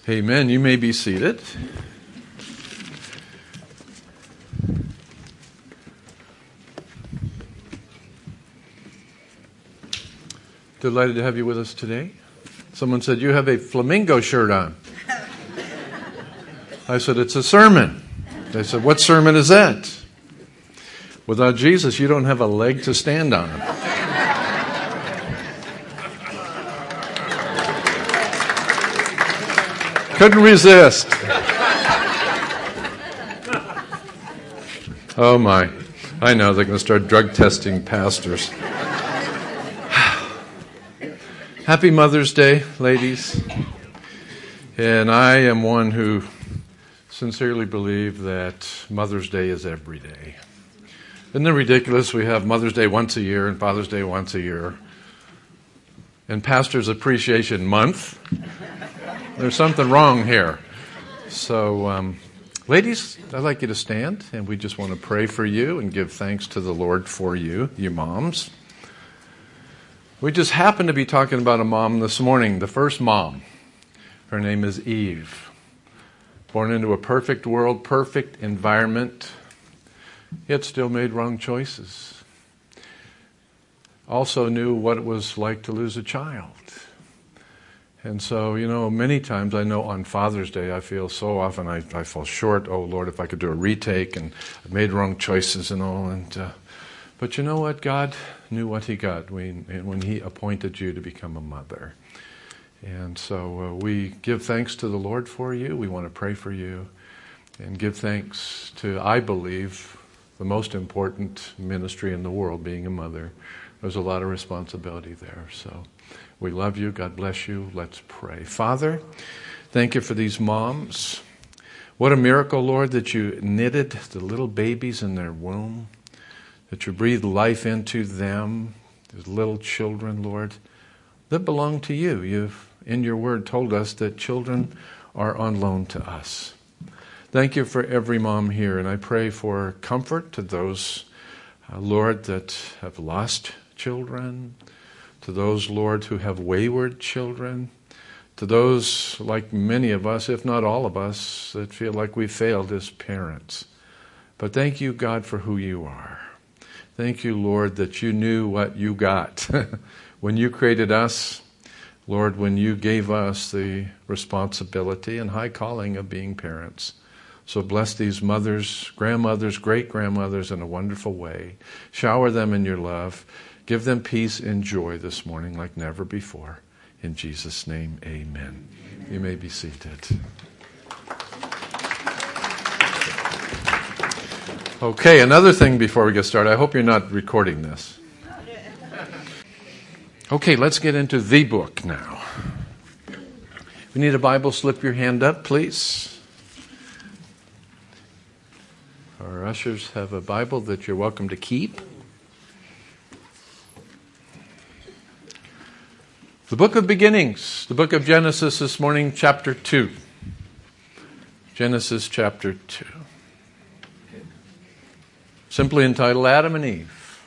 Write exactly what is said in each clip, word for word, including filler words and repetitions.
Amen. You may be seated. Delighted to have you with us today. Someone said, you have a flamingo shirt on. I said, it's a sermon. They said, what sermon is that? Without Jesus, you don't have a leg to stand on. Couldn't resist. Oh my. I know they're going to start drug testing pastors. Happy Mother's Day, ladies. And I am one who sincerely believe that Mother's Day is every day. Isn't it ridiculous? We have Mother's Day once a year and Father's Day once a year. And Pastor's Appreciation Month. There's something wrong here. So, um, ladies, I'd like you to stand, and we just want to pray for you and give thanks to the Lord for you, you moms. We just happened to be talking about a mom this morning, the first mom. Her name is Eve. Born into a perfect world, perfect environment, yet still made wrong choices. Also knew what it was like to lose a child. And so, you know, many times I know on Father's Day I feel so often I, I fall short. Oh, Lord, if I could do a retake, and I made wrong choices and all. And uh, But you know what? God knew what he got when, when he appointed you to become a mother. And so uh, we give thanks to the Lord for you. We want to pray for you and give thanks to, I believe, the most important ministry in the world, being a mother. There's a lot of responsibility there. So we love you. God bless you. Let's pray. Father, thank you for these moms. What a miracle, Lord, that you knitted the little babies in their womb, that you breathed life into them, these little children, Lord, that belong to you. You've, in your word, told us that children are on loan to us. Thank you for every mom here, and I pray for comfort to those, uh, Lord, that have lost children, to those, Lord, who have wayward children, to those, like many of us, if not all of us, that feel like we failed as parents. But thank you, God, for who you are. Thank you, Lord, that you knew what you got. When you created us, Lord, when you gave us the responsibility and high calling of being parents. So bless these mothers, grandmothers, great-grandmothers in a wonderful way. Shower them in your love. Give them peace and joy this morning like never before. In Jesus' name, amen. You may be seated. Okay, another thing before we get started. I hope you're not recording this. Okay, let's get into the book now. If you need a Bible, slip your hand up, please. Our ushers have a Bible that you're welcome to keep. The book of beginnings, the book of Genesis this morning, chapter two. Genesis chapter two. Simply entitled Adam and Eve.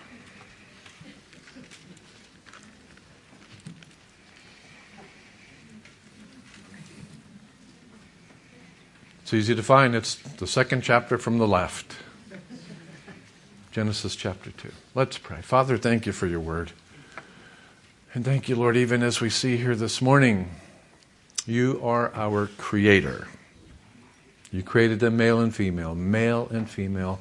It's easy to find. It's the second chapter from the left. Genesis chapter two. Let's pray. Father, thank you for your word. And thank you, Lord, even as we see here this morning, you are our creator. You created them male and female, male and female,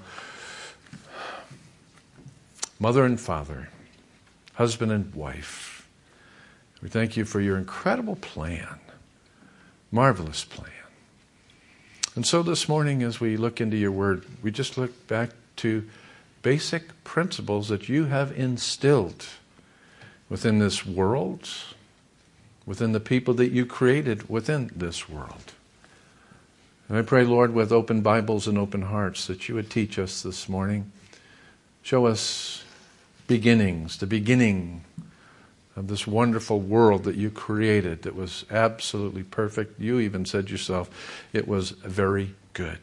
mother and father, husband and wife. We thank you for your incredible plan, marvelous plan. And so this morning, as we look into your word, we just look back to basic principles that you have instilled within this world, within the people that you created within this world. And I pray, Lord, with open Bibles and open hearts, that you would teach us this morning. Show us beginnings, the beginning of this wonderful world that you created that was absolutely perfect. You even said yourself, it was very good.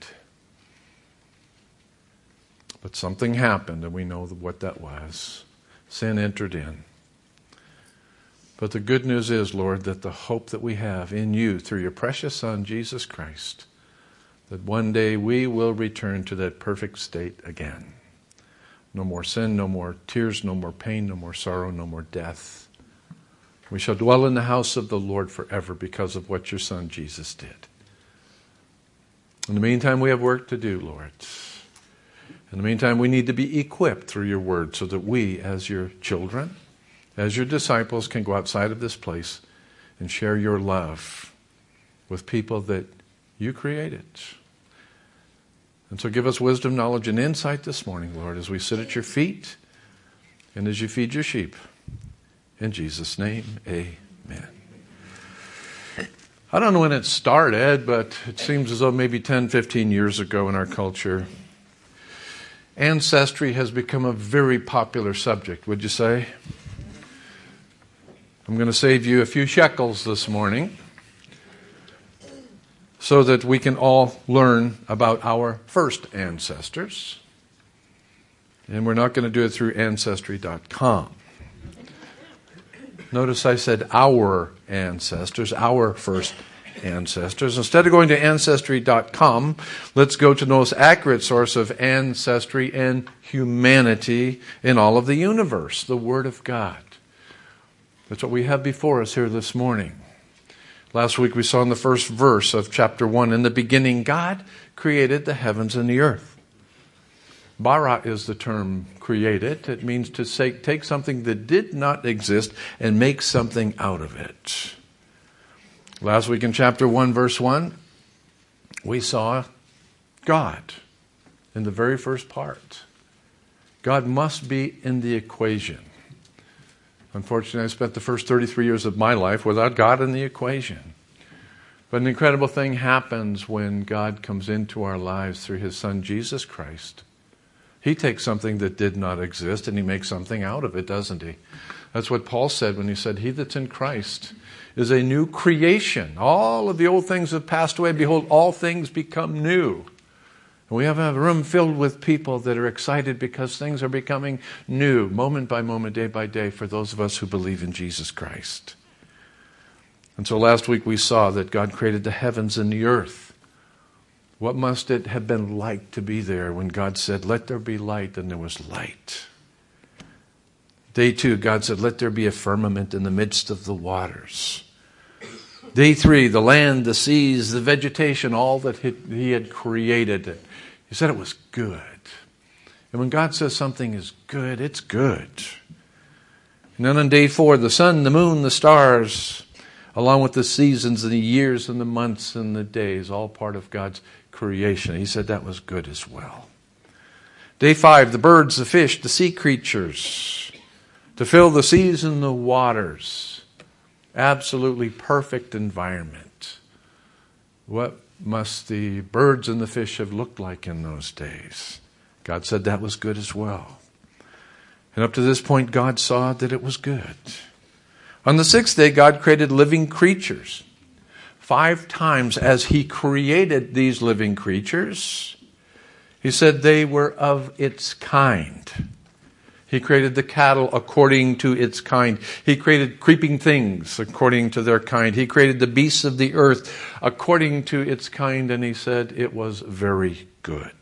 But something happened, and we know what that was. Sin entered in. But the good news is, Lord, that the hope that we have in you through your precious Son, Jesus Christ, that one day we will return to that perfect state again. No more sin, no more tears, no more pain, no more sorrow, no more death. We shall dwell in the house of the Lord forever because of what your Son Jesus did. In the meantime, we have work to do, Lord. In the meantime, we need to be equipped through your word so that we, as your children, as your disciples, can go outside of this place and share your love with people that you created. And so give us wisdom, knowledge, and insight this morning, Lord, as we sit at your feet and as you feed your sheep. In Jesus' name, amen. I don't know when it started, but it seems as though maybe ten, fifteen years ago in our culture, ancestry has become a very popular subject, would you say? I'm going to save you a few shekels this morning so that we can all learn about our first ancestors. And we're not going to do it through Ancestry dot com. Notice I said our ancestors, our first ancestors. Instead of going to Ancestry dot com, let's go to the most accurate source of ancestry and humanity in all of the universe, the Word of God. That's what we have before us here this morning. Last week we saw in the first verse of chapter one, in the beginning God created the heavens and the earth. Bara is the term created. It means to say, take something that did not exist and make something out of it. Last week in chapter one, verse one, we saw God in the very first part. God must be in the equation. Unfortunately, I spent the first thirty-three years of my life without God in the equation. But an incredible thing happens when God comes into our lives through his Son, Jesus Christ. He takes something that did not exist and he makes something out of it, doesn't he? That's what Paul said when he said, he that's in Christ is a new creation. All of the old things have passed away. Behold, all things become new. And we have a room filled with people that are excited because things are becoming new, moment by moment, day by day, for those of us who believe in Jesus Christ. And so last week we saw that God created the heavens and the earth. What must it have been like to be there when God said, let there be light, and there was light? Day two, God said, let there be a firmament in the midst of the waters. Day three, the land, the seas, the vegetation, all that he had created. He said it was good. And when God says something is good, it's good. And then on day four, the sun, the moon, the stars, along with the seasons and the years and the months and the days, all part of God's creation. He said that was good as well. Day five, the birds, the fish, the sea creatures, to fill the seas and the waters. Absolutely perfect environment. What must the birds and the fish have looked like in those days? God said that was good as well. And up to this point, God saw that it was good. On the sixth day, God created living creatures. Five times as he created these living creatures, he said they were of its kind. He created the cattle according to its kind. He created creeping things according to their kind. He created the beasts of the earth according to its kind, and he said it was very good.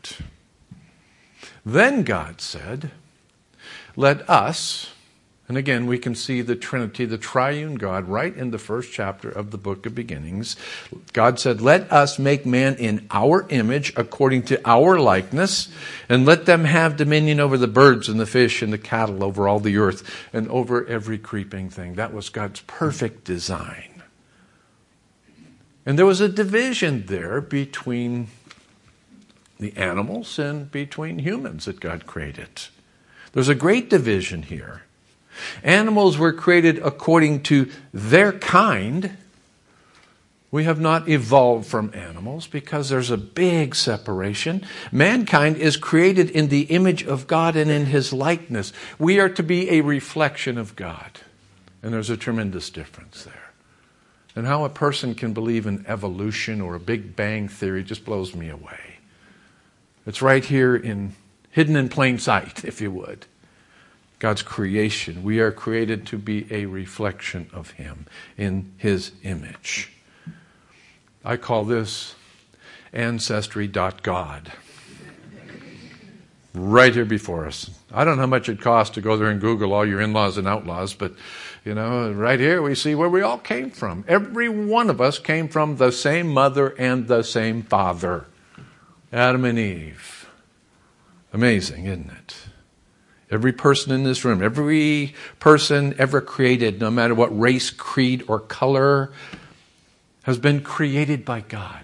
Then God said, let us, and again we can see the Trinity, the triune God, right in the first chapter of the book of Beginnings. God said, let us make man in our image according to our likeness, and let them have dominion over the birds and the fish and the cattle, over all the earth, and over every creeping thing. That was God's perfect design. And there was a division there between the animals and between humans that God created. There's a great division here. Animals were created according to their kind. We have not evolved from animals because there's a big separation. Mankind is created in the image of God and in his likeness. We are to be a reflection of God. And there's a tremendous difference there. And how a person can believe in evolution or a Big Bang theory just blows me away. It's right here in hidden in plain sight, if you would. God's creation. We are created to be a reflection of Him in His image. I call this ancestry dot God. Right here before us. I don't know how much it costs to go there and Google all your in-laws and outlaws, but, you know, right here we see where we all came from. Every one of us came from the same mother and the same father. Adam and Eve. Amazing, isn't it? Every person in this room, every person ever created, no matter what race, creed, or color, has been created by God.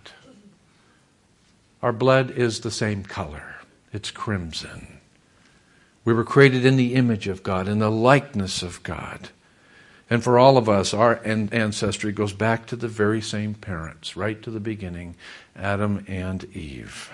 Our blood is the same color. It's crimson. We were created in the image of God, in the likeness of God. And for all of us, our ancestry goes back to the very same parents, right to the beginning, Adam and Eve.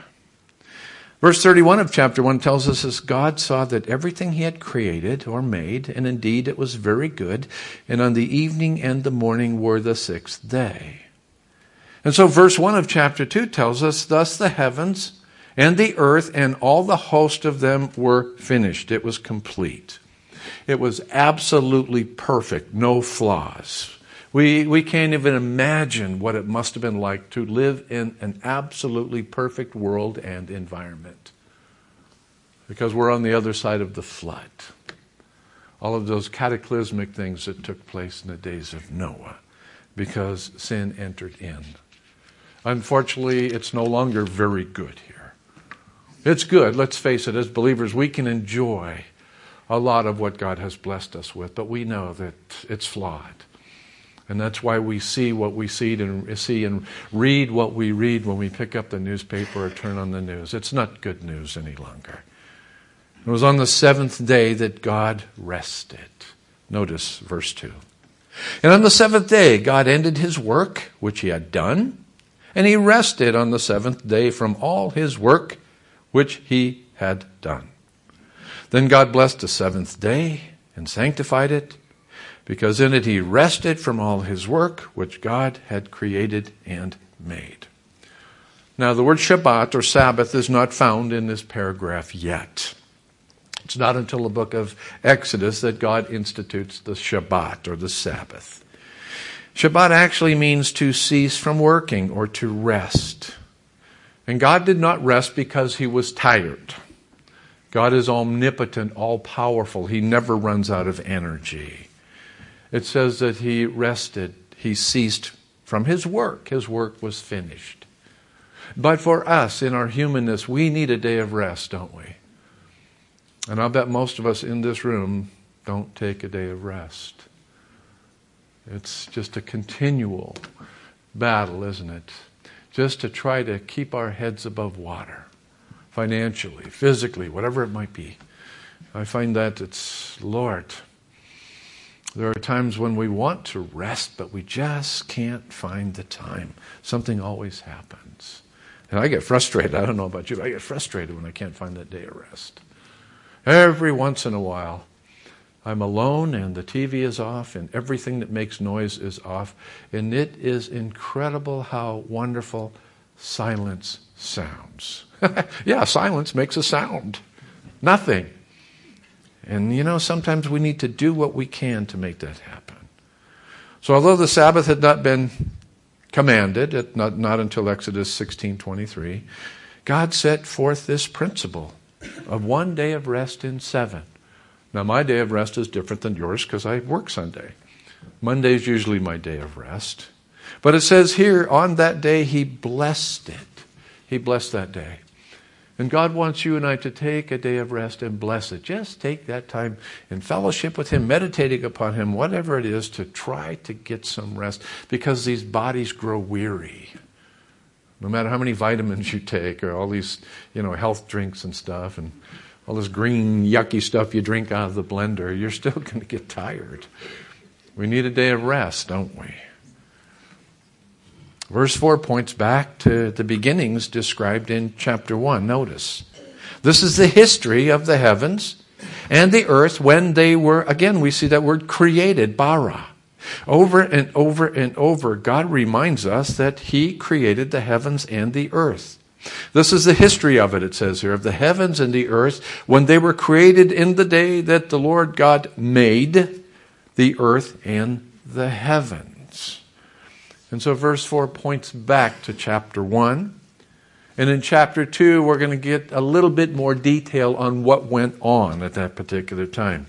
Verse thirty-one of chapter one tells us as God saw that everything He had created or made, and indeed it was very good, and on the evening and the morning were the sixth day. And so verse one of chapter two tells us, thus the heavens and the earth and all the host of them were finished. It was complete. It was absolutely perfect, no flaws. We, we can't even imagine what it must have been like to live in an absolutely perfect world and environment. Because we're on the other side of the flood. All of those cataclysmic things that took place in the days of Noah. Because sin entered in. Unfortunately, it's no longer very good here. It's good, let's face it, as believers, we can enjoy a lot of what God has blessed us with, but we know that it's flawed. And that's why we see what we see and see and read what we read when we pick up the newspaper or turn on the news. It's not good news any longer. It was on the seventh day that God rested. Notice verse two. And on the seventh day, God ended His work, which He had done, and He rested on the seventh day from all His work, which He had done. Then God blessed the seventh day and sanctified it, because in it He rested from all His work, which God had created and made. Now, the word Shabbat or Sabbath is not found in this paragraph yet. It's not until the book of Exodus that God institutes the Shabbat or the Sabbath. Shabbat actually means to cease from working or to rest. And God did not rest because He was tired. God is omnipotent, all-powerful. He never runs out of energy. It says that He rested. He ceased from His work. His work was finished. But for us, in our humanness, we need a day of rest, don't we? And I'll bet most of us in this room don't take a day of rest. It's just a continual battle, isn't it? Just to try to keep our heads above water, financially, physically, whatever it might be. I find that it's, Lord, there are times when we want to rest, but we just can't find the time. Something always happens. And I get frustrated. I don't know about you, but I get frustrated when I can't find that day of rest. Every once in a while, I'm alone and the T V is off and everything that makes noise is off. And it is incredible how wonderful silence sounds. Yeah, silence makes a sound. Nothing. And you know, sometimes we need to do what we can to make that happen. So although the Sabbath had not been commanded, it, not, not until Exodus sixteen twenty-three, God set forth this principle of one day of rest in seven. Now, my day of rest is different than yours because I work Sunday. Monday is usually my day of rest. But it says here, on that day, He blessed it. He blessed that day. And God wants you and I to take a day of rest and bless it. Just take that time in fellowship with Him, meditating upon Him, whatever it is, to try to get some rest. Because these bodies grow weary. No matter how many vitamins you take or all these, you know, health drinks and stuff and all this green, yucky stuff you drink out of the blender, you're still going to get tired. We need a day of rest, don't we? Verse four points back to the beginnings described in chapter one. Notice, this is the history of the heavens and the earth when they were, again, we see that word created, bara. Over and over and over, God reminds us that He created the heavens and the earth. This is the history of it, it says here, of the heavens and the earth, when they were created in the day that the Lord God made the earth and the heavens. And so verse four points back to chapter one. And in chapter two, we're going to get a little bit more detail on what went on at that particular time.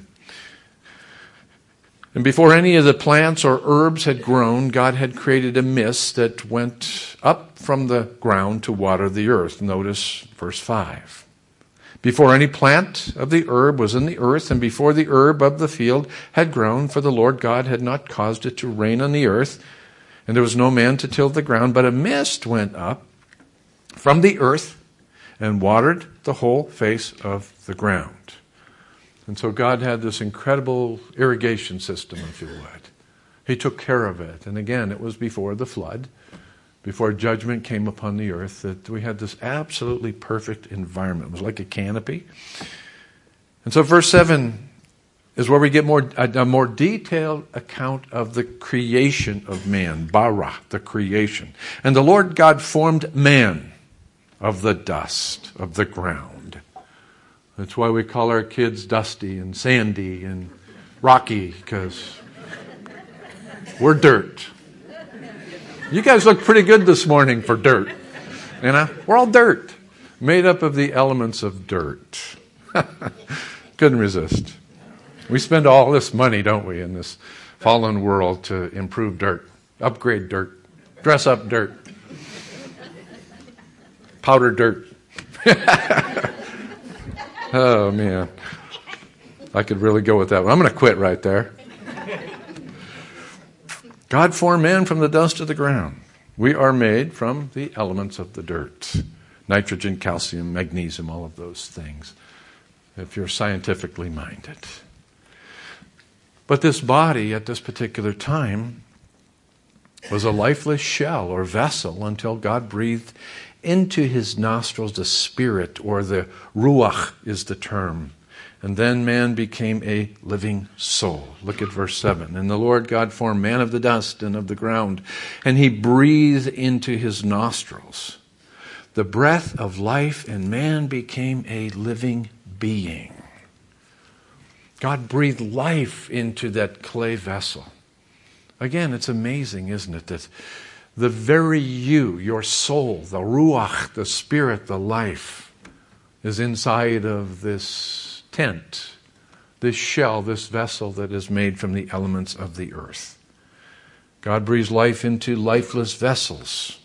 And before any of the plants or herbs had grown, God had created a mist that went up from the ground to water the earth. Notice verse five. Before any plant of the herb was in the earth, and before the herb of the field had grown, for the Lord God had not caused it to rain on the earth, and there was no man to till the ground, but a mist went up from the earth and watered the whole face of the ground. And so God had this incredible irrigation system, if you would. He took care of it. And again, it was before the flood, before judgment came upon the earth, that we had this absolutely perfect environment. It was like a canopy. And so verse seven is where we get more a, a more detailed account of the creation of man, bara, the creation. And the Lord God formed man of the dust of the ground. That's why we call our kids Dusty and Sandy and Rocky, because we're dirt. You guys look pretty good this morning for dirt. You know, we're all dirt, made up of the elements of dirt. Couldn't resist. We spend all this money, don't we, in this fallen world to improve dirt, upgrade dirt, dress up dirt, powder dirt. Oh, man. I could really go with that one. I'm going to quit right there. God formed man from the dust of the ground. We are made from the elements of the dirt. Nitrogen, calcium, magnesium, all of those things, if you're scientifically minded. But this body at this particular time was a lifeless shell or vessel until God breathed into his nostrils the spirit, or the ruach is the term. And then man became a living soul. Look at verse seven. And the Lord God formed man of the dust and of the ground, and he breathed into his nostrils the breath of life, and man became a living being. God breathed life into that clay vessel. Again, it's amazing, isn't it, that the very you, your soul, the ruach, the spirit, the life, is inside of this tent, this shell, this vessel that is made from the elements of the earth. God breathes life into lifeless vessels.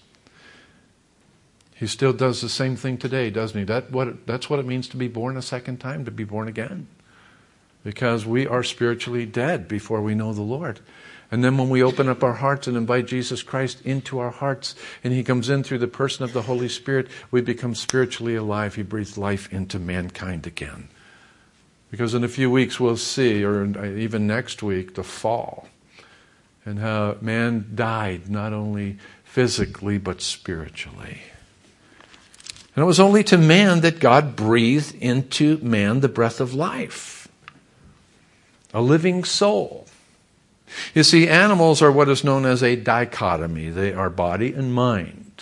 He still does the same thing today, doesn't he? That what that's what it means to be born a second time, to be born again. Because we are spiritually dead before we know the Lord. And then when we open up our hearts and invite Jesus Christ into our hearts, and he comes in through the person of the Holy Spirit, we become spiritually alive. He breathes life into mankind again. Because in a few weeks we'll see, or even next week, the fall. And how man died not only physically but spiritually. And it was only to man that God breathed into man the breath of life. A living soul. You see, animals are what is known as a dichotomy. They are body and mind.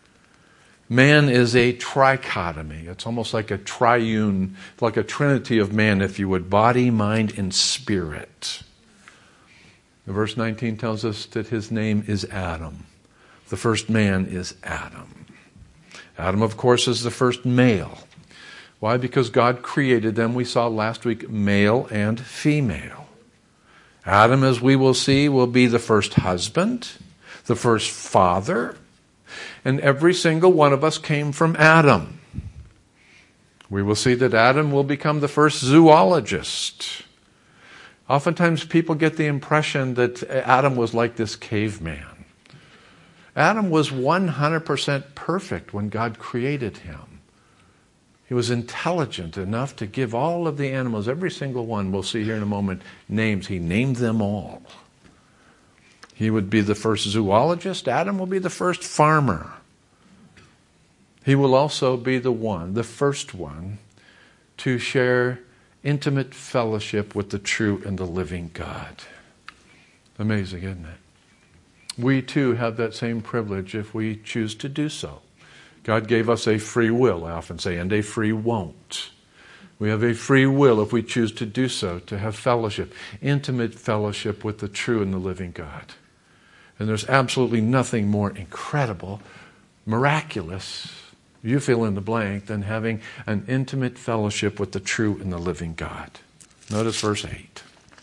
Man is a trichotomy. It's almost like a triune, like a trinity of man, if you would, body, mind, and spirit. Verse nineteen tells us that his name is Adam. The first man is Adam. Adam, of course, is the first male. Why? Because God created them, we saw last week, male and female. Adam, as we will see, will be the first husband, the first father, and every single one of us came from Adam. We will see that Adam will become the first zoologist. Oftentimes people get the impression that Adam was like this caveman. Adam was one hundred percent perfect when God created him. He was intelligent enough to give all of the animals, every single one, we'll see here in a moment, names. He named them all. He would be the first zoologist. Adam will be the first farmer. He will also be the one, the first one, to share intimate fellowship with the true and the living God. Amazing, isn't it? We too have that same privilege if we choose to do so. God gave us a free will, I often say, and a free won't. We have a free will if we choose to do so, to have fellowship, intimate fellowship with the true and the living God. And there's absolutely nothing more incredible, miraculous, you fill in the blank, than having an intimate fellowship with the true and the living God. Notice verse eight.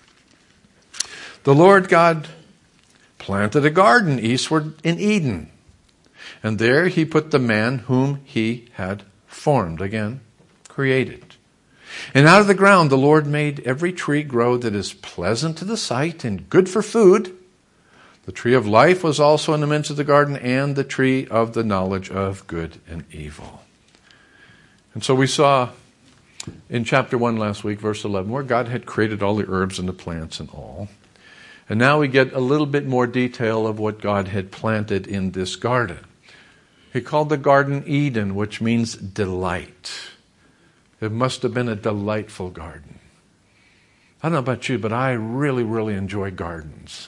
The Lord God planted a garden eastward in Eden, and there he put the man whom he had formed, again, created. And out of the ground the Lord made every tree grow that is pleasant to the sight and good for food. The tree of life was also in the midst of the garden, and the tree of the knowledge of good and evil. And so we saw in chapter one last week, verse eleven, where God had created all the herbs and the plants and all. And now we get a little bit more detail of what God had planted in this garden. He called the garden Eden, which means delight. It must have been a delightful garden. I don't know about you, but I really, really enjoy gardens.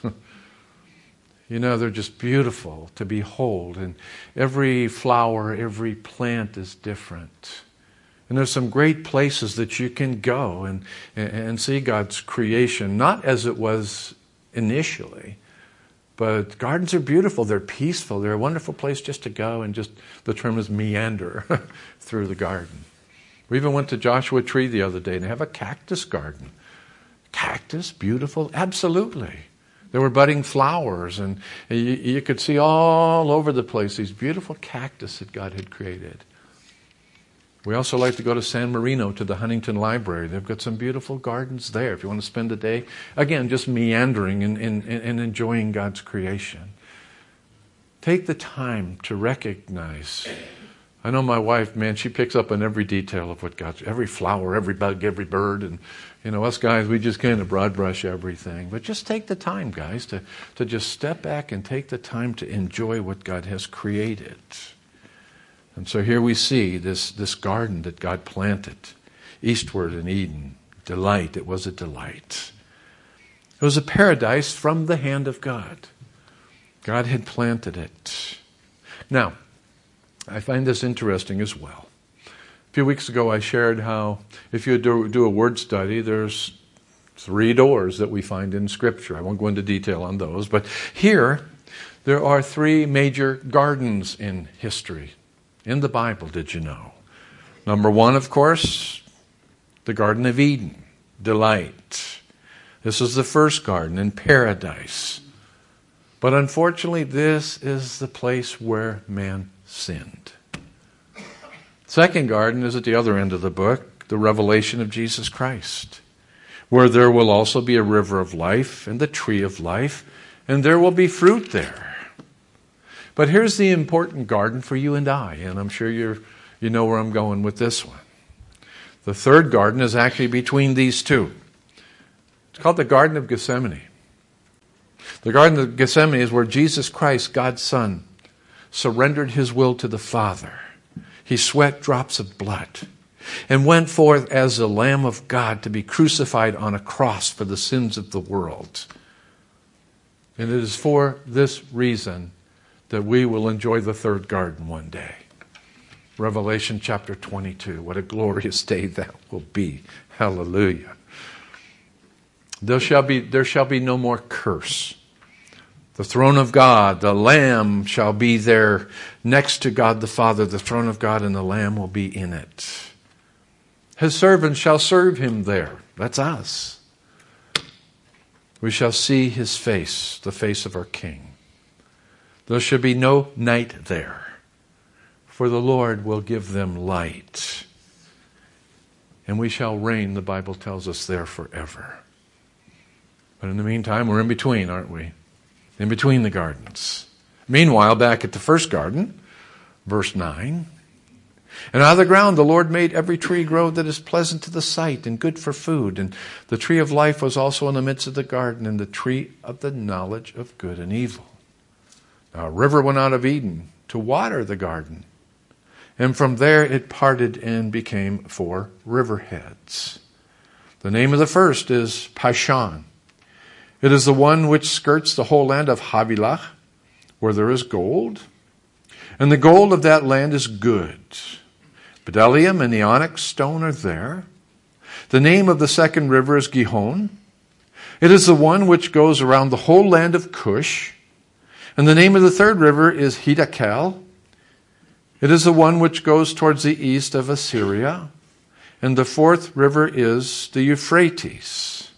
You know, they're just beautiful to behold. And every flower, every plant is different. And there's some great places that you can go and, and see God's creation, not as it was initially, but gardens are beautiful. They're peaceful. They're a wonderful place just to go and just, the term is meander through the garden. We even went to Joshua Tree the other day and they have a cactus garden. Cactus, beautiful, absolutely. There were budding flowers, and you, you could see all over the place these beautiful cactus that God had created. We also like to go to San Marino to the Huntington Library. They've got some beautiful gardens there if you want to spend a day. Again, just meandering and, and, and enjoying God's creation. Take the time to recognize. I know my wife, man, she picks up on every detail of what God's, every flower, every bug, every bird. And, you know, us guys, we just kind of broad brush everything. But just take the time, guys, to, to just step back and take the time to enjoy what God has created. And so here we see this, this garden that God planted eastward in Eden. Delight. It was a delight. It was a paradise from the hand of God. God had planted it. Now, I find this interesting as well. A few weeks ago I shared how if you do, do a word study, there's three doors that we find in Scripture. I won't go into detail on those, but here there are three major gardens in history. In the Bible, did you know? Number one, of course, the Garden of Eden, delight. This is the first garden in paradise. But unfortunately, this is the place where man sinned. Second garden is at the other end of the book, the revelation of Jesus Christ, where there will also be a river of life and the tree of life, and there will be fruit there. But here's the important garden for you and I, and I'm sure you're, you know where I'm going with this one. The third garden is actually between these two. It's called the Garden of Gethsemane. The Garden of Gethsemane is where Jesus Christ, God's Son, surrendered his will to the Father. He sweat drops of blood and went forth as the Lamb of God to be crucified on a cross for the sins of the world. And it is for this reason that we will enjoy the third garden one day. Revelation chapter twenty-two. What a glorious day that will be. Hallelujah. There shall be, there shall be no more curse. The throne of God, the Lamb shall be there next to God the Father. The throne of God and the Lamb will be in it. His servants shall serve him there. That's us. We shall see his face, the face of our King. There shall be no night there, for the Lord will give them light. And we shall reign, the Bible tells us, there forever. But in the meantime, we're in between, aren't we? In between the gardens. Meanwhile, back at the first garden, verse nine, and out of the ground the Lord made every tree grow that is pleasant to the sight and good for food. And the tree of life was also in the midst of the garden, and the tree of the knowledge of good and evil. Now a river went out of Eden to water the garden, and from there it parted and became four riverheads. The name of the first is Pishon. It is the one which skirts the whole land of Havilah, where there is gold. And the gold of that land is good. Bdellium and the onyx stone are there. The name of the second river is Gihon. It is the one which goes around the whole land of Cush. And the name of the third river is Hiddekel. It is the one which goes towards the east of Assyria. And the fourth river is the Euphrates.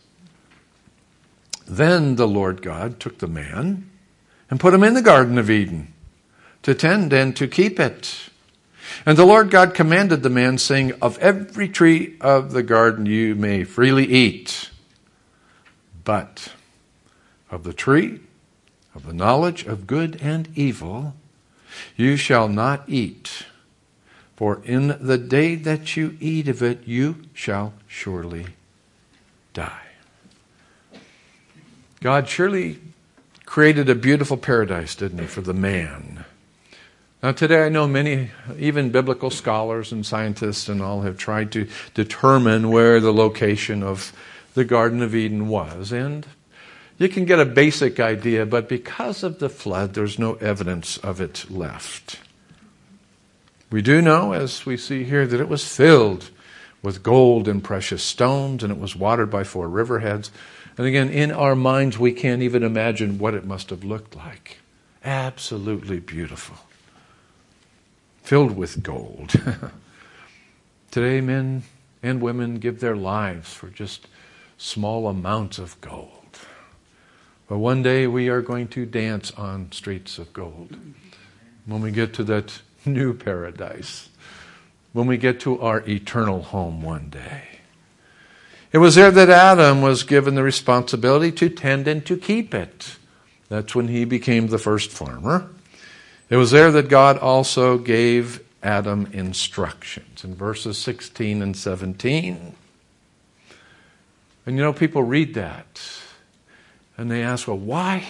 Then the Lord God took the man and put him in the Garden of Eden to tend and to keep it. And the Lord God commanded the man, saying, of every tree of the garden you may freely eat, but of the tree of the knowledge of good and evil you shall not eat. For in the day that you eat of it, you shall surely die. God surely created a beautiful paradise, didn't he, for the man. Now today I know many, even biblical scholars and scientists and all, have tried to determine where the location of the Garden of Eden was. And you can get a basic idea, but because of the flood, there's no evidence of it left. We do know, as we see here, that it was filled with gold and precious stones, and it was watered by four riverheads. And again, in our minds, we can't even imagine what it must have looked like. Absolutely beautiful. Filled with gold. Today, men and women give their lives for just small amounts of gold. But one day we are going to dance on streets of gold. When we get to that new paradise. When we get to our eternal home one day. It was there that Adam was given the responsibility to tend and to keep it. That's when he became the first farmer. It was there that God also gave Adam instructions in verses sixteen and seventeen. And you know, people read that and they ask, well, why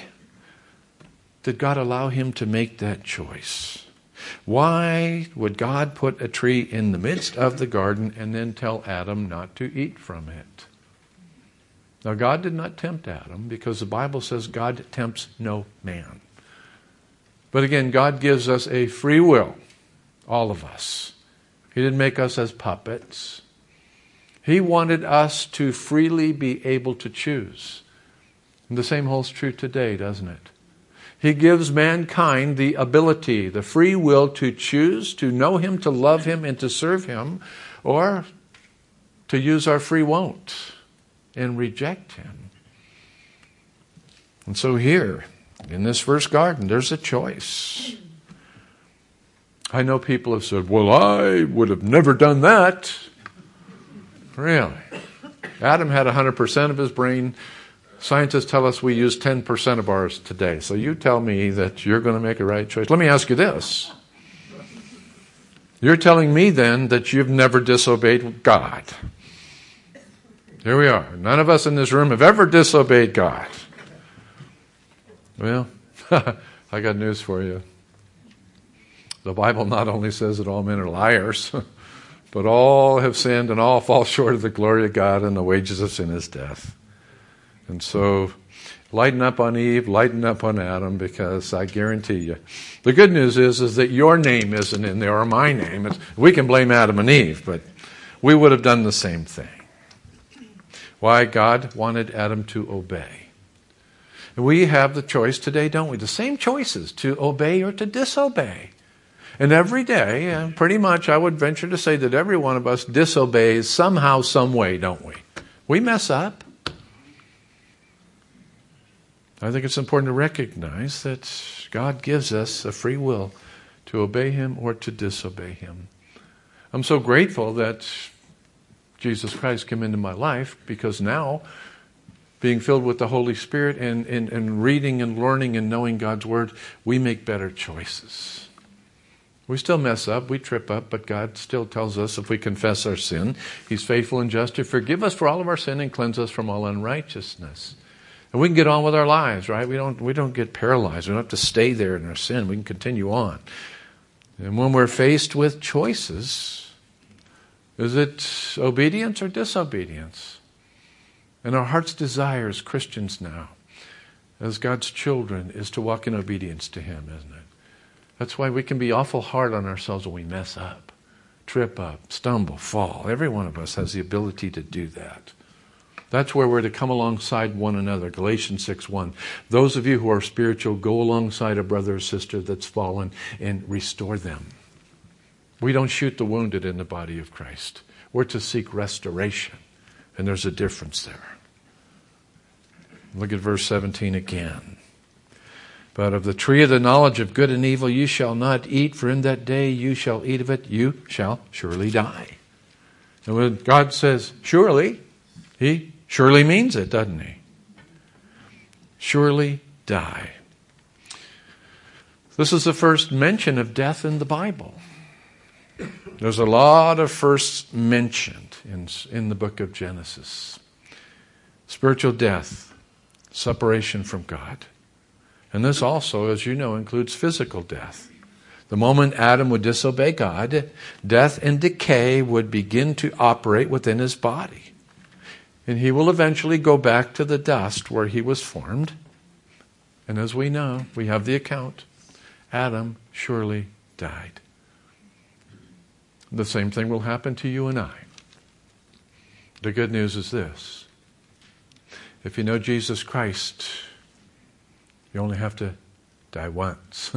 did God allow him to make that choice? Why would God put a tree in the midst of the garden and then tell Adam not to eat from it? Now, God did not tempt Adam because the Bible says God tempts no man. But again, God gives us a free will, all of us. He didn't make us as puppets. He wanted us to freely be able to choose. And the same holds true today, doesn't it? He gives mankind the ability, the free will to choose, to know him, to love him, and to serve him, or to use our free won't and reject him. And so here, in this first garden, there's a choice. I know people have said, well, I would have never done that. Really? Adam had one hundred percent of his brain. Scientists tell us we use ten percent of ours today. So you tell me that you're going to make a right choice. Let me ask you this. You're telling me then that you've never disobeyed God. Here we are. None of us in this room have ever disobeyed God. Well, I got news for you. The Bible not only says that all men are liars, but all have sinned and all fall short of the glory of God, and the wages of sin is death. And so, lighten up on Eve, lighten up on Adam, because I guarantee you. The good news is, is that your name isn't in there, or my name. It's, we can blame Adam and Eve, but we would have done the same thing. Why? God wanted Adam to obey. And we have the choice today, don't we? The same choices, to obey or to disobey. And every day, and pretty much I would venture to say that every one of us disobeys somehow, some way, don't we? We mess up. I think it's important to recognize that God gives us a free will to obey him or to disobey him. I'm so grateful that Jesus Christ came into my life, because now, being filled with the Holy Spirit and, and, and reading and learning and knowing God's Word, we make better choices. We still mess up, we trip up, but God still tells us if we confess our sin, he's faithful and just to forgive us for all of our sin and cleanse us from all unrighteousness. And we can get on with our lives, right? We don't, we don't get paralyzed. We don't have to stay there in our sin. We can continue on. And when we're faced with choices, is it obedience or disobedience? And our heart's desire as Christians now, as God's children, is to walk in obedience to him, isn't it? That's why we can be awful hard on ourselves when we mess up, trip up, stumble, fall. Every one of us has the ability to do that. That's where we're to come alongside one another. Galatians six one. Those of you who are spiritual, go alongside a brother or sister that's fallen and restore them. We don't shoot the wounded in the body of Christ. We're to seek restoration. And there's a difference there. Look at verse seventeen again. But of the tree of the knowledge of good and evil you shall not eat, for in that day you shall eat of it, you shall surely die. And when God says surely, He surely means it, doesn't He? Surely die. This is the first mention of death in the Bible. There's a lot of firsts mentioned in, in the book of Genesis. Spiritual death, separation from God. And this also, as you know, includes physical death. The moment Adam would disobey God, death and decay would begin to operate within his body. And he will eventually go back to the dust where he was formed. And as we know, we have the account, Adam surely died. The same thing will happen to you and I. The good news is this. If you know Jesus Christ, you only have to die once.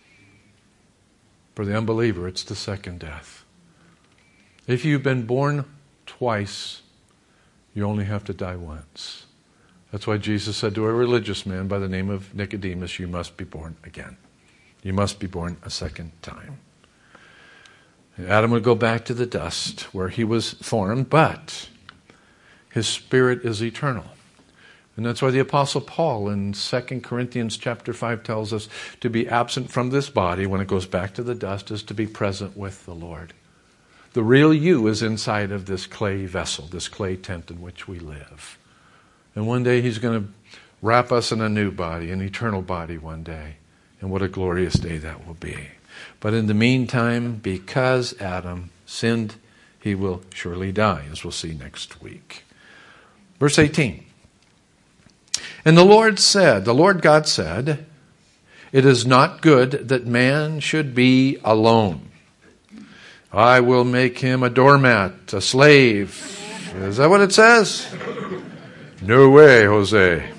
For the unbeliever, it's the second death. If you've been born twice, you only have to die once. That's why Jesus said to a religious man by the name of Nicodemus, you must be born again. You must be born a second time. And Adam would go back to the dust where he was formed, but his spirit is eternal. And that's why the Apostle Paul in Second Corinthians chapter five tells us to be absent from this body when it goes back to the dust is to be present with the Lord. The real you is inside of this clay vessel, this clay tent in which we live. And one day He's going to wrap us in a new body, an eternal body one day. And what a glorious day that will be. But in the meantime, because Adam sinned, he will surely die, as we'll see next week. Verse eighteen. And the Lord said, the Lord God said, it is not good that man should be alone. I will make him a doormat, a slave. Is that what it says? No way, Jose.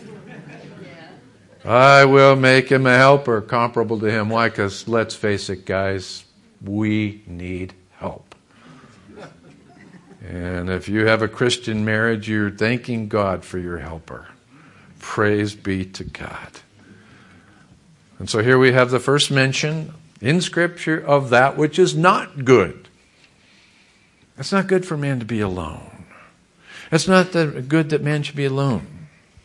I will make him a helper comparable to him. Why? Because let's face it, guys, we need help. And if you have a Christian marriage, you're thanking God for your helper. Praise be to God. And so here we have the first mention in Scripture of that which is not good. It's not good for man to be alone. It's not that good that man should be alone.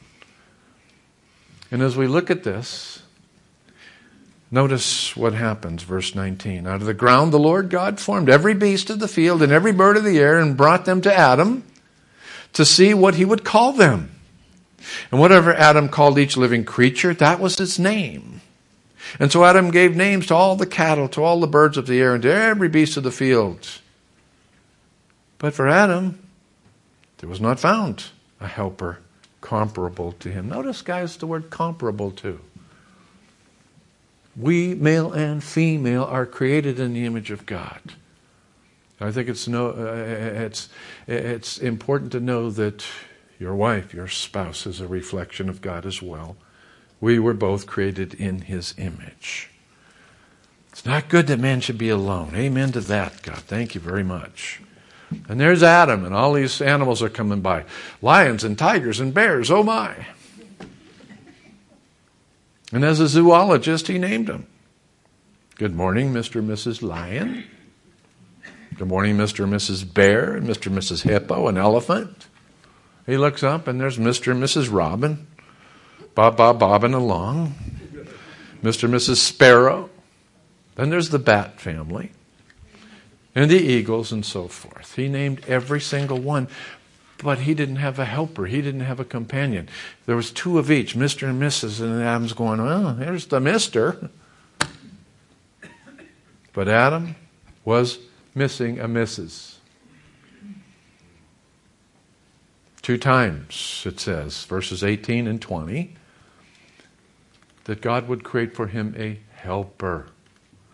And as we look at this, notice what happens, verse nineteen. Out of the ground the Lord God formed every beast of the field and every bird of the air and brought them to Adam to see what he would call them. And whatever Adam called each living creature, that was its name. And so Adam gave names to all the cattle, to all the birds of the air, and to every beast of the field. But for Adam, there was not found a helper comparable to him. Notice, guys, the word comparable to. We, male and female, are created in the image of God. I think it's no, uh, it's it's important to know that your wife, your spouse, is a reflection of God as well. We were both created in His image. It's not good that man should be alone. Amen to that, God. Thank you very much. And there's Adam, and all these animals are coming by. Lions and tigers and bears, oh my. And as a zoologist, he named them. Good morning, Mister and Missus Lion. Good morning, Mister and Missus Bear, and Mister and Missus Hippo, an elephant. He looks up, and there's Mister and Missus Robin, bob, bob, bobbing along. Mister and Missus Sparrow. Then there's the bat family, and the eagles, and so forth. He named every single one, but he didn't have a helper. He didn't have a companion. There was two of each, Mister and Missus, and Adam's going, well, here's the Mister. But Adam was missing a Missus Two times, it says, verses eighteen and twenty, that God would create for him a helper.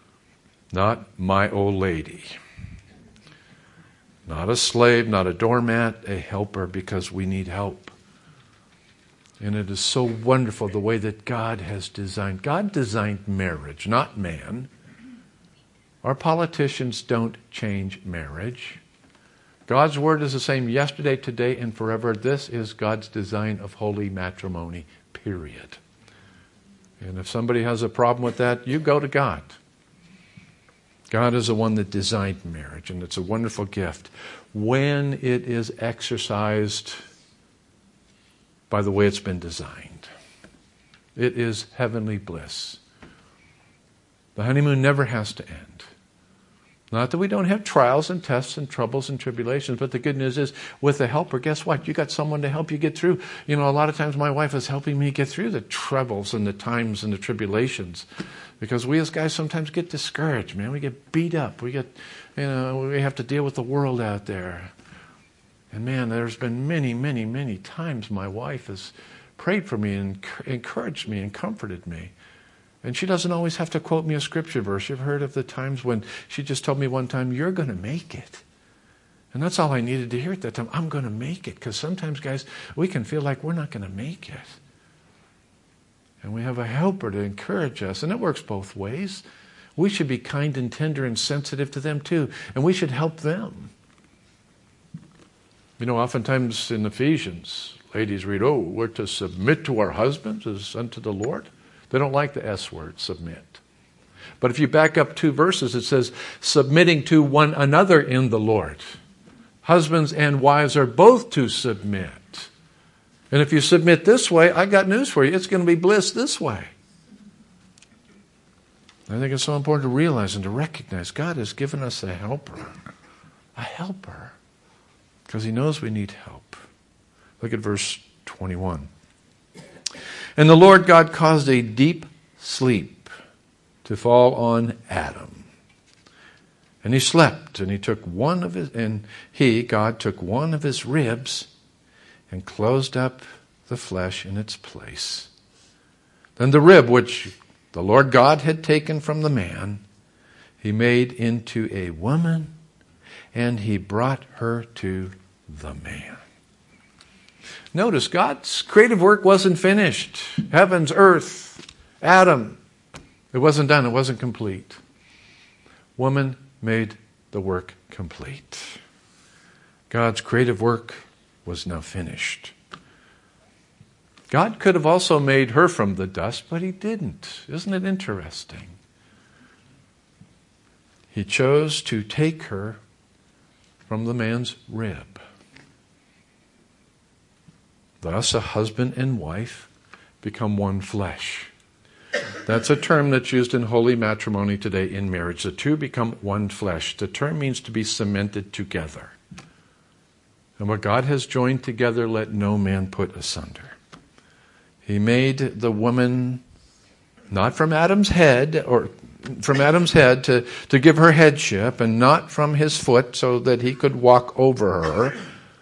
Not my old lady. Not a slave, not a doormat, a helper, because we need help. And it is so wonderful the way that God has designed. God designed marriage, not man. Our politicians don't change marriage. God's word is the same yesterday, today, and forever. This is God's design of holy matrimony, period. And if somebody has a problem with that, you go to God. God is the one that designed marriage, and it's a wonderful gift when it is exercised by the way it's been designed. It is heavenly bliss. The honeymoon never has to end. Not that we don't have trials and tests and troubles and tribulations, but the good news is, with a helper, guess what? You got someone to help you get through. You know, a lot of times my wife is helping me get through the troubles and the times and the tribulations. Because we as guys sometimes get discouraged, man. We get beat up. We get, you know, we have to deal with the world out there. And man, there's been many, many, many times my wife has prayed for me and encouraged me and comforted me. And she doesn't always have to quote me a scripture verse. You've heard of the times when she just told me one time, you're going to make it. And that's all I needed to hear at that time. I'm going to make it. Because sometimes, guys, we can feel like we're not going to make it. And we have a helper to encourage us. And it works both ways. We should be kind and tender and sensitive to them too. And we should help them. You know, oftentimes in Ephesians, ladies read, oh, we're to submit to our husbands as unto the Lord. They don't like the S word, submit. But if you back up two verses, it says, submitting to one another in the Lord. Husbands and wives are both to submit. And if you submit this way, I got news for you. It's going to be bliss this way. I think it's so important to realize and to recognize God has given us a helper. A helper. Because he knows we need help. Look at verse twenty-one. And the Lord God caused a deep sleep to fall on Adam. And he slept, and he took one of his, and he, God, took one of his ribs and closed up the flesh in its place. Then the rib which the Lord God had taken from the man, he made into a woman, and he brought her to the man. Notice, God's creative work wasn't finished. Heavens, earth, Adam. It wasn't done. It wasn't complete. Woman made the work complete. God's creative work was now finished. God could have also made her from the dust, but he didn't. Isn't it interesting? He chose to take her from the man's rib. Thus, a husband and wife become one flesh. That's a term that's used in holy matrimony today in marriage. The two become one flesh. The term means to be cemented together. And what God has joined together, let no man put asunder. He made the woman not from Adam's head, or from Adam's head to, to give her headship, and not from his foot so that he could walk over her.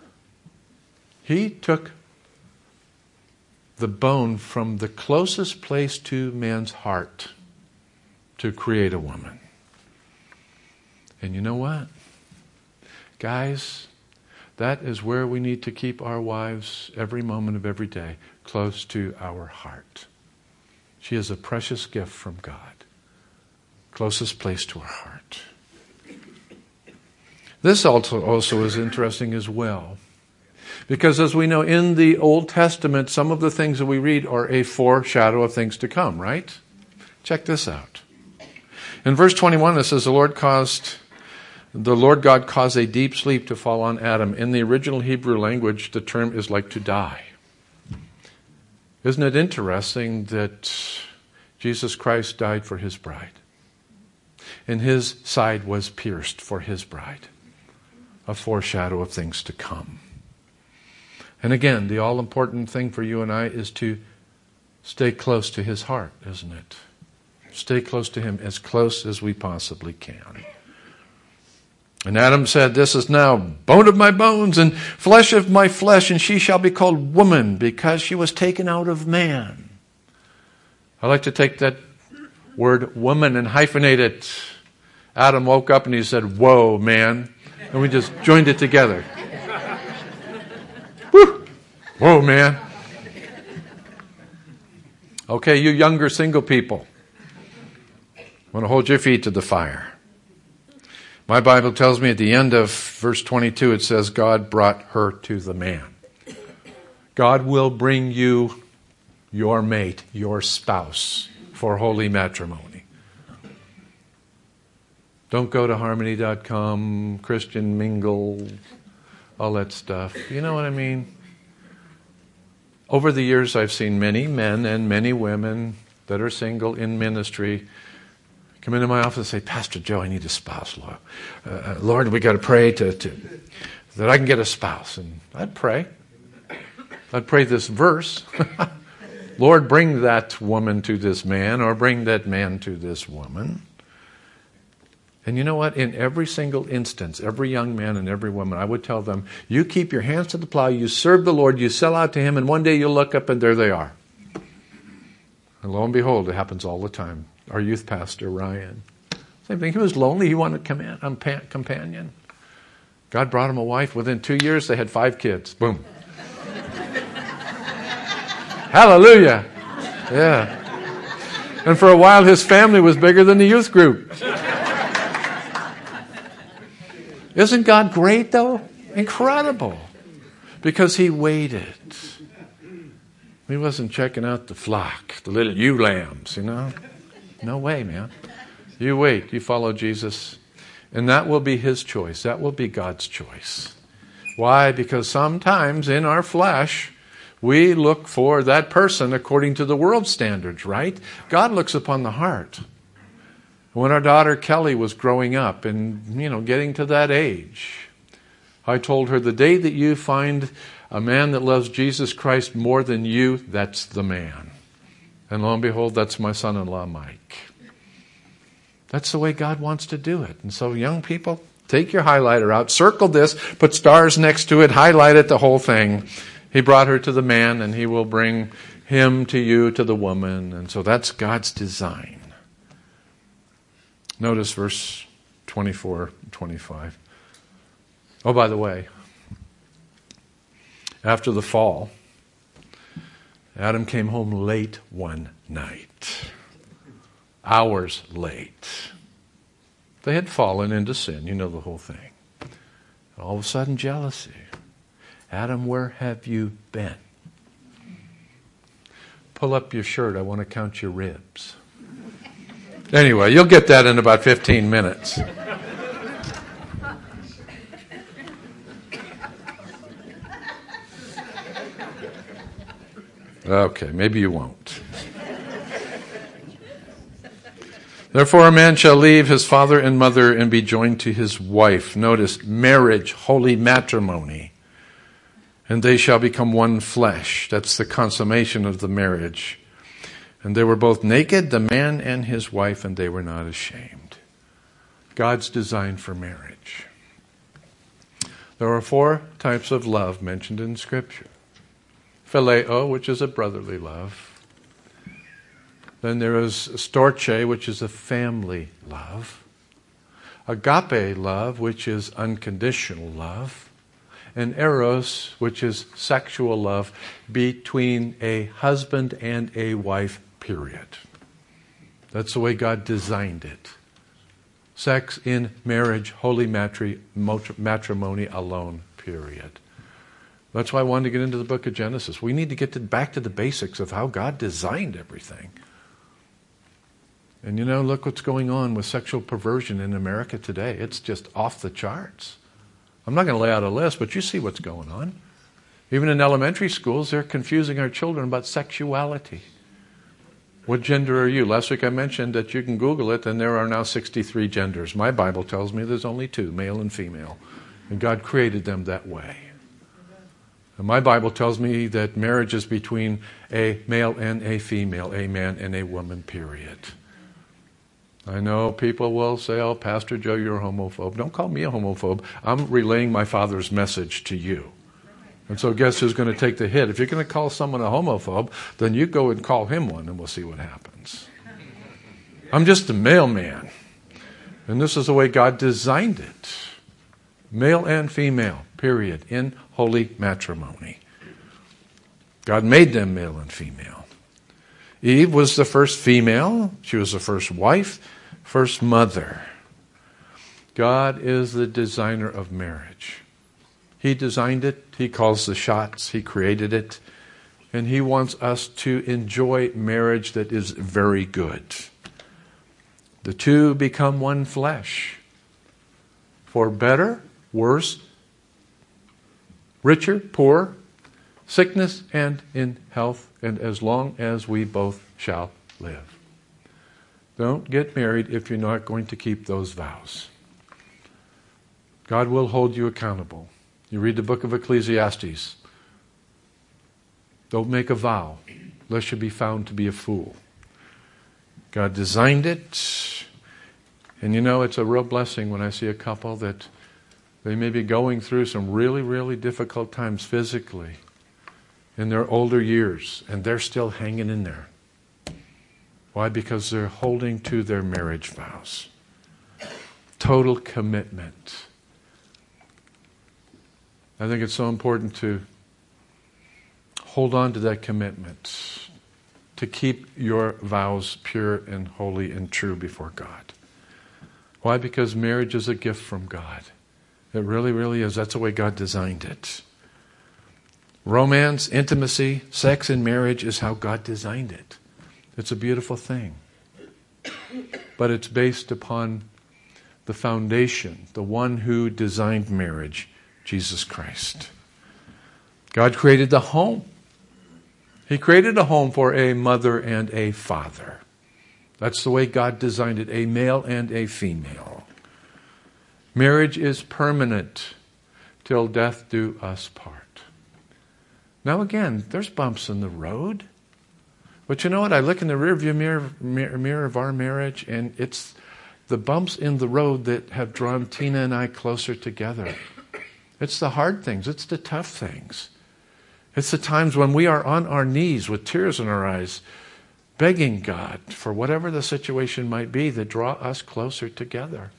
He took the bone from the closest place to man's heart to create a woman. And you know what? Guys, that is where we need to keep our wives every moment of every day, close to our heart. She is a precious gift from God. Closest place to our heart. This also, also is interesting as well. Because as we know, in the Old Testament, some of the things that we read are a foreshadow of things to come, right? Check this out. In verse twenty-one, it says, the Lord caused, the Lord God caused a deep sleep to fall on Adam. In the original Hebrew language, the term is like to die. Isn't it interesting that Jesus Christ died for his bride? And his side was pierced for his bride. A foreshadow of things to come. And again, the all-important thing for you and I is to stay close to his heart, isn't it? Stay close to him, as close as we possibly can. And Adam said, this is now bone of my bones and flesh of my flesh, and she shall be called woman, because she was taken out of man. I like to take that word woman and hyphenate it. Adam woke up and he said, "Whoa, man." And we just joined it together. Woo! Whoa, man. Okay, you younger single people, I want to hold your feet to the fire. My Bible tells me at the end of verse twenty-two, it says, God brought her to the man. God will bring you your mate, your spouse, for holy matrimony. Don't go to harmony dot com, Christian Mingle, all that stuff. You know what I mean? Over the years, I've seen many men and many women that are single in ministry come into my office and say, "Pastor Joe, I need a spouse, Lord. Uh, Lord, we got to pray to, to that I can get a spouse." And I'd pray. I'd pray this verse. Lord, bring that woman to this man, or bring that man to this woman. And you know what? In every single instance, every young man and every woman, I would tell them, you keep your hands to the plow, you serve the Lord, you sell out to Him, and one day you'll look up and there they are. And lo and behold, it happens all the time. Our youth pastor, Ryan, same thing. He was lonely. He wanted a companion. God brought him a wife. Within two years, they had five kids. Boom. Hallelujah. Yeah. And for a while, his family was bigger than the youth group. Isn't God great, though? Incredible. Because He waited. He wasn't checking out the flock, the little ewe lambs, you know. No way, man. You wait. You follow Jesus. And that will be His choice. That will be God's choice. Why? Because sometimes in our flesh, we look for that person according to the world's standards, right? God looks upon the heart. When our daughter Kelly was growing up and, you know, getting to that age, I told her, the day that you find a man that loves Jesus Christ more than you, that's the man. And lo and behold, that's my son-in-law, Mike. That's the way God wants to do it. And so young people, take your highlighter out, circle this, put stars next to it, highlight it, the whole thing. He brought her to the man, and He will bring him to you, to the woman. And so that's God's design. Notice verse twenty-four and twenty-five. Oh, by the way, after the fall, Adam came home late one night. Hours late. They had fallen into sin. You know the whole thing. And all of a sudden, jealousy. Adam, where have you been? Pull up your shirt. I want to count your ribs. Anyway, you'll get that in about fifteen minutes. Okay, maybe you won't. Therefore a man shall leave his father and mother and be joined to his wife. Notice, marriage, holy matrimony. And they shall become one flesh. That's the consummation of the marriage. And they were both naked, the man and his wife, and they were not ashamed. God's design for marriage. There are four types of love mentioned in Scripture. Phileo, which is a brotherly love. Then there is storge, which is a family love. Agape love, which is unconditional love. And eros, which is sexual love between a husband and a wife, period. That's the way God designed it. Sex in marriage, holy matri- matrimony alone, period. That's why I wanted to get into the book of Genesis. We need to get to, back to the basics of how God designed everything. And you know, look what's going on with sexual perversion in America today. It's just off the charts. I'm not going to lay out a list, but you see what's going on. Even in elementary schools, they're confusing our children about sexuality. What gender are you? Last week I mentioned that you can Google it, and there are now sixty-three genders. My Bible tells me there's only two, male and female. And God created them that way. And my Bible tells me that marriage is between a male and a female, a man and a woman, period. I know people will say, "Oh, Pastor Joe, you're a homophobe." Don't call me a homophobe. I'm relaying my Father's message to you. And so guess who's going to take the hit? If you're going to call someone a homophobe, then you go and call him one, and we'll see what happens. I'm just a mailman. And this is the way God designed it. Male and female, period, in holy matrimony. God made them male and female. Eve was the first female. She was the first wife, first mother. God is the designer of marriage. He designed it. He calls the shots. He created it. And He wants us to enjoy marriage that is very good. The two become one flesh. For better, worse, richer, poor, sickness, and in health, and as long as we both shall live. Don't get married if you're not going to keep those vows. God will hold you accountable. You read the book of Ecclesiastes. Don't make a vow, lest you be found to be a fool. God designed it. And you know, it's a real blessing when I see a couple that they may be going through some really, really difficult times physically in their older years, and they're still hanging in there. Why? Because they're holding to their marriage vows. Total commitment. I think it's so important to hold on to that commitment, to keep your vows pure and holy and true before God. Why? Because marriage is a gift from God. It really, really is. That's the way God designed it. Romance, intimacy, sex in marriage is how God designed it. It's a beautiful thing. But it's based upon the foundation, the one who designed marriage, Jesus Christ. God created the home. He created a home for a mother and a father. That's the way God designed it, a male and a female. Marriage is permanent till death do us part. Now again, there's bumps in the road. But you know what? I look in the rearview mirror, mirror, mirror of our marriage, and it's the bumps in the road that have drawn Tina and I closer together. It's the hard things. It's the tough things. It's the times when we are on our knees with tears in our eyes, begging God for whatever the situation might be that draw us closer together.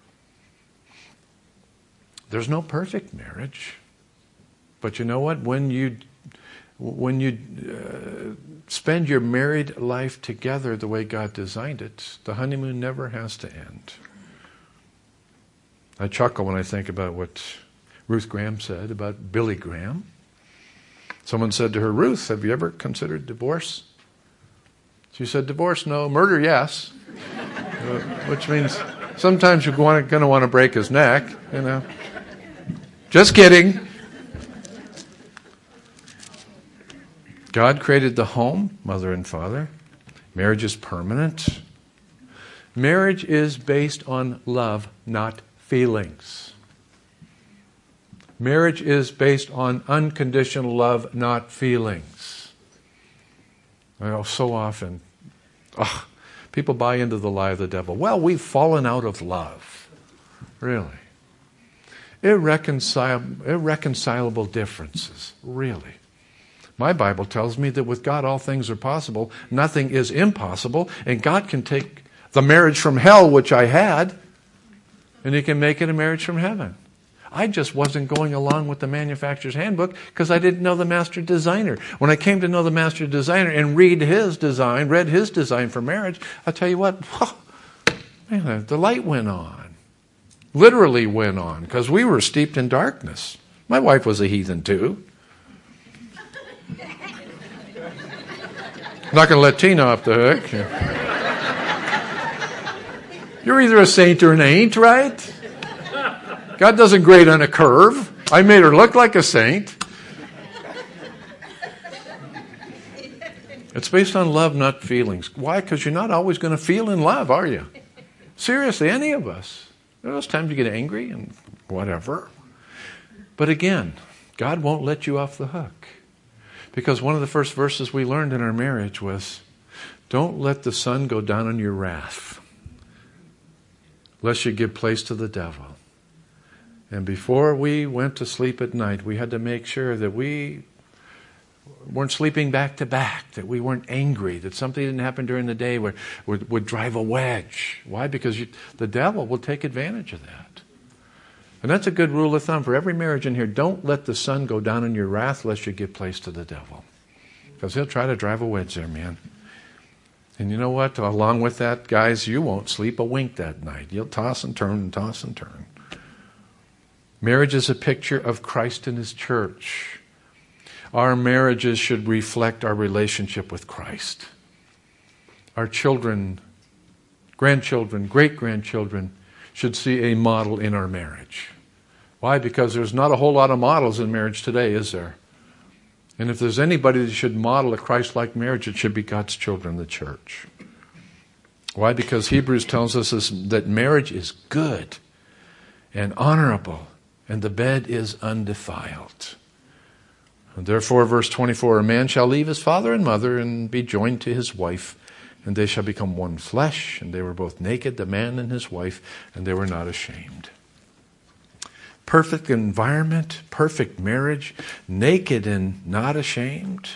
There's no perfect marriage. But you know what? When you when you uh, spend your married life together the way God designed it, the honeymoon never has to end. I chuckle when I think about what Ruth Graham said about Billy Graham. Someone said to her, "Ruth, have you ever considered divorce?" She said, "Divorce, no. Murder, yes." uh, which means sometimes you're going to want to break his neck, you know. Just kidding. God created the home, mother and father. Marriage is permanent. Marriage is based on love, not feelings. Marriage is based on unconditional love, not feelings. I know so often, oh, people buy into the lie of the devil. Well, we've fallen out of love. Really. Irreconcilable, irreconcilable differences. Really. My Bible tells me that with God all things are possible. Nothing is impossible. And God can take the marriage from hell, which I had, and He can make it a marriage from heaven. I just wasn't going along with the manufacturer's handbook because I didn't know the master designer. When I came to know the master designer and read his design, read his design for marriage, I'll tell you what, man, the light went on. Literally went on because we were steeped in darkness. My wife was a heathen too. I'm not going to let Tina off the hook. You're either a saint or an ain't, right? God doesn't grade on a curve. I made her look like a saint. It's based on love, not feelings. Why? Because you're not always going to feel in love, are you? Seriously, any of us. There are those times you get angry and whatever. But again, God won't let you off the hook. Because one of the first verses we learned in our marriage was, don't let the sun go down on your wrath, lest you give place to the devil. And before we went to sleep at night, we had to make sure that we weren't sleeping back to back, that we weren't angry, that something didn't happen during the day where would, would drive a wedge. Why? Because you, the devil will take advantage of that. And that's a good rule of thumb for every marriage in here. Don't let the sun go down in your wrath lest you give place to the devil. Because he'll try to drive a wedge there, man. And you know what? Along with that, guys, you won't sleep a wink that night. You'll toss and turn and toss and turn. Marriage is a picture of Christ and His church. Our marriages should reflect our relationship with Christ. Our children, grandchildren, great-grandchildren should see a model in our marriage. Why? Because there's not a whole lot of models in marriage today, is there? And if there's anybody that should model a Christ-like marriage, it should be God's children, the church. Why? Because Hebrews tells us this, that marriage is good and honorable, and the bed is undefiled. And therefore, verse twenty-four, a man shall leave his father and mother and be joined to his wife, and they shall become one flesh. And they were both naked, the man and his wife, and they were not ashamed. Perfect environment, perfect marriage, naked and not ashamed.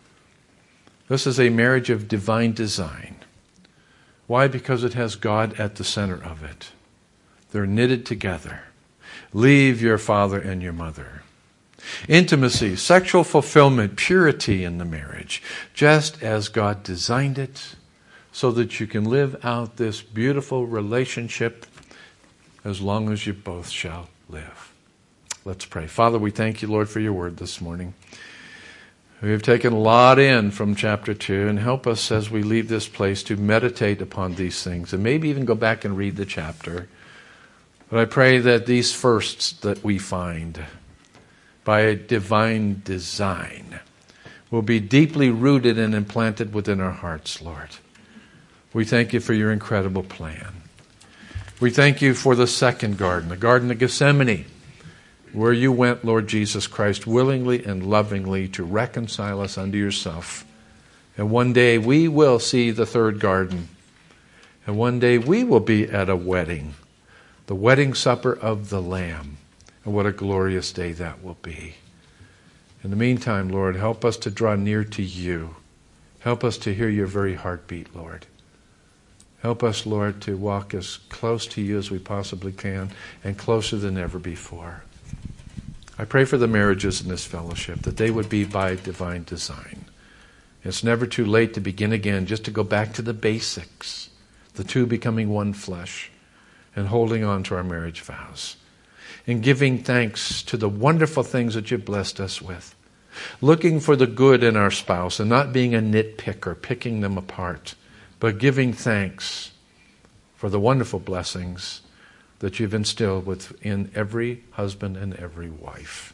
This is a marriage of divine design. Why? Because it has God at the center of it. They're knitted together. Leave your father and your mother. Intimacy, sexual fulfillment, purity in the marriage, just as God designed it, so that you can live out this beautiful relationship as long as you both shall live. Let's pray. Father, we thank you, Lord, for your word this morning. We have taken a lot in from chapter two, and help us as we leave this place to meditate upon these things and maybe even go back and read the chapter. But I pray that these firsts that we find by a divine design will be deeply rooted and implanted within our hearts, Lord. We thank you for your incredible plan. We thank you for the second garden, the Garden of Gethsemane, where you went, Lord Jesus Christ, willingly and lovingly to reconcile us unto yourself. And one day we will see the third garden. And one day we will be at a wedding, the wedding supper of the Lamb. And what a glorious day that will be. In the meantime, Lord, help us to draw near to you. Help us to hear your very heartbeat, Lord. Help us, Lord, to walk as close to you as we possibly can and closer than ever before. I pray for the marriages in this fellowship, that they would be by divine design. It's never too late to begin again, just to go back to the basics, the two becoming one flesh and holding on to our marriage vows and giving thanks to the wonderful things that you've blessed us with, looking for the good in our spouse and not being a nitpicker, picking them apart, but giving thanks for the wonderful blessings that you've instilled within every husband and every wife.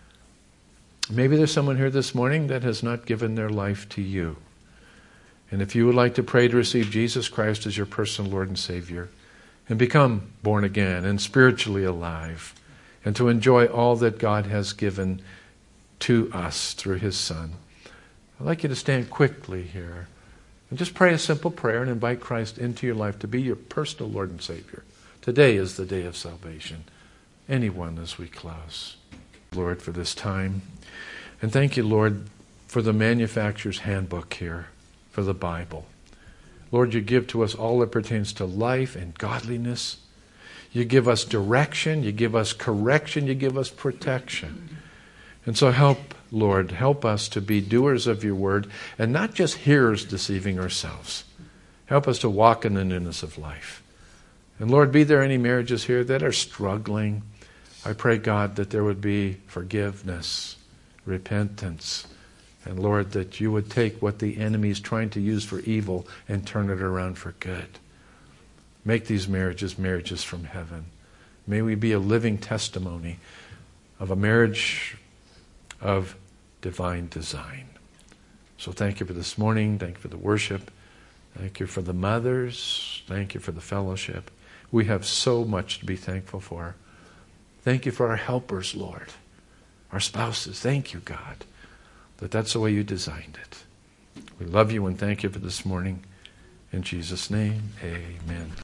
Maybe there's someone here this morning that has not given their life to you. And if you would like to pray to receive Jesus Christ as your personal Lord and Savior and become born again and spiritually alive and to enjoy all that God has given to us through His Son, I'd like you to stand quickly here and just pray a simple prayer and invite Christ into your life to be your personal Lord and Savior. Today is the day of salvation. Anyone as we close. Lord, for this time. And thank you, Lord, for the manufacturer's handbook here, for the Bible. Lord, you give to us all that pertains to life and godliness. You give us direction. You give us correction. You give us protection. And so help, Lord, help us to be doers of your word and not just hearers deceiving ourselves. Help us to walk in the newness of life. And Lord, be there any marriages here that are struggling? I pray, God, that there would be forgiveness, repentance, and Lord, that you would take what the enemy is trying to use for evil and turn it around for good. Make these marriages marriages from heaven. May we be a living testimony of a marriage of divine design. So thank you for this morning. Thank you for the worship. Thank you for the mothers. Thank you for the fellowship. We have so much to be thankful for. Thank you for our helpers, Lord. Our spouses. Thank you, God, that that's the way you designed it. We love you and thank you for this morning. In Jesus' name, amen.